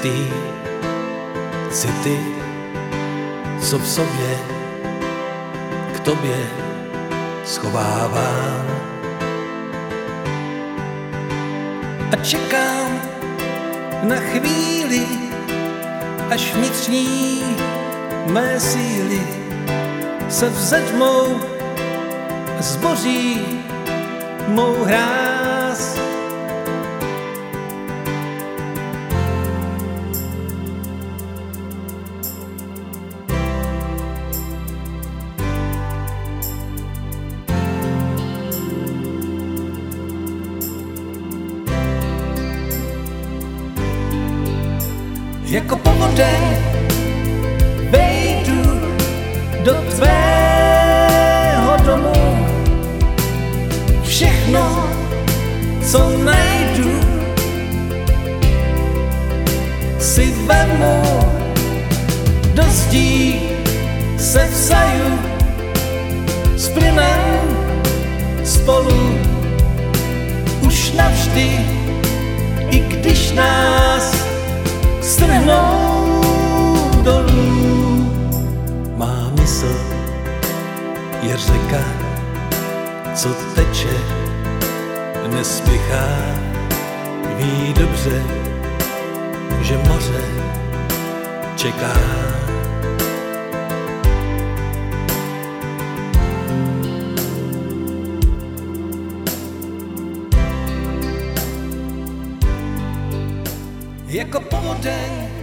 skrytý city, co v sobě k tobě schovávám. A čekám na chvíli, až vnitřní mé síly se vzedmou, zboří mou hráz. Jako povodeň vejdu do tvého domu, všechno, co najdu, si vemu, do zdí se vsaju, splynem spolu už navždy, i když nás strhnou dolů. Má mysl je řeka, co teče, nespěchá, ví dobře, že moře čeká. Jako povodeň